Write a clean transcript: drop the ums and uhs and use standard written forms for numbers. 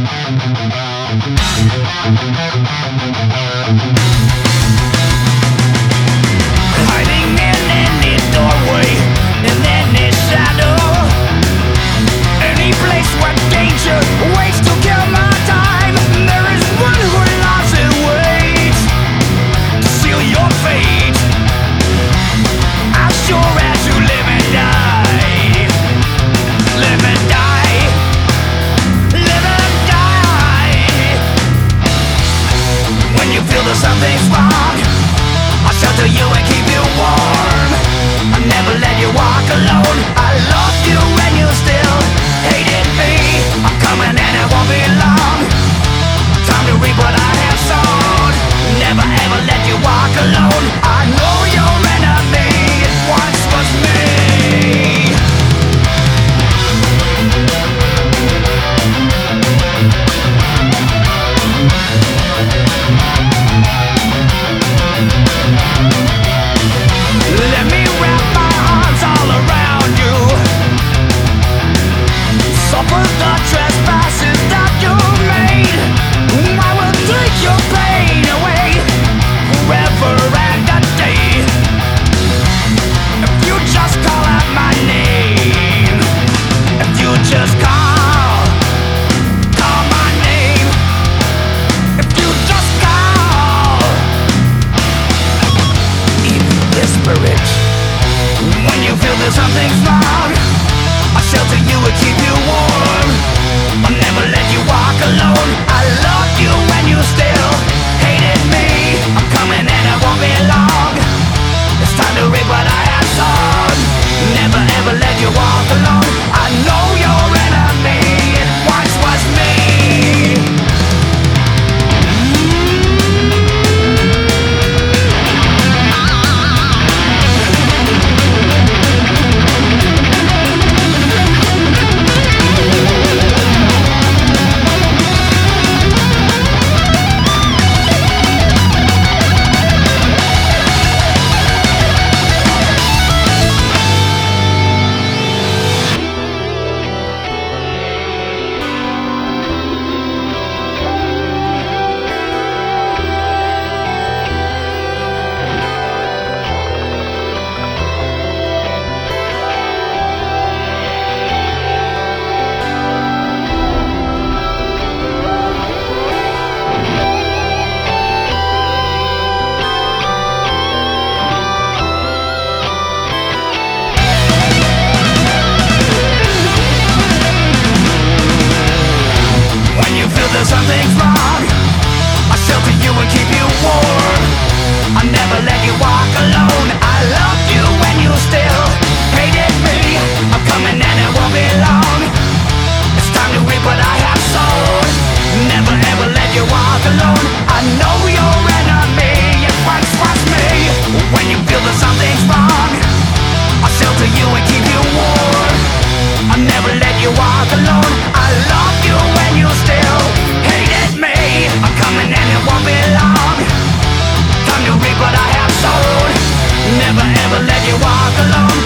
Hiding in any doorway, in any shadow, any place where danger waits to kill my time. There is one who lies and waits to seal your fate. As sure as you live and die, live and die, live and die. When you feel that something's wrong, I'll shelter you and keep you warm. I'll never let you walk alone. I love you when you still hated me. I'm coming and it won't be long. Time to reap what I have sown. Never ever let you walk alone. I know your enemy, it once was me. Let me wrap my arms all around you. Suffer the trespasses that you made. I will take your pain away forever and a day. If you just call out my name, if you just call my name, if you just call, even whisper it. When you feel that something's wrong, I'll shelter you and keep you warm. I'll never let you walk alone. I loved you when you still hated me. I'm coming and it won't be long. It's time to reap what I have sown. Never ever let you walk alone. I know your enemy, it once was me. When you feel that something's wrong, I'll shelter you and keep you warm. I'll never let you walk alone. I loved you when you still hated me. I'm coming and it won't be long. It's time to reap what I have sown. Never ever let you walk alone. I know your enemy, it once was me. When you feel that something's wrong, I'll shelter you and keep you warm. I'll never let you walk alone. I love you when you still hated me. I'm coming and it won't be long. Time to reap what I have sown. Never ever let you walk alone.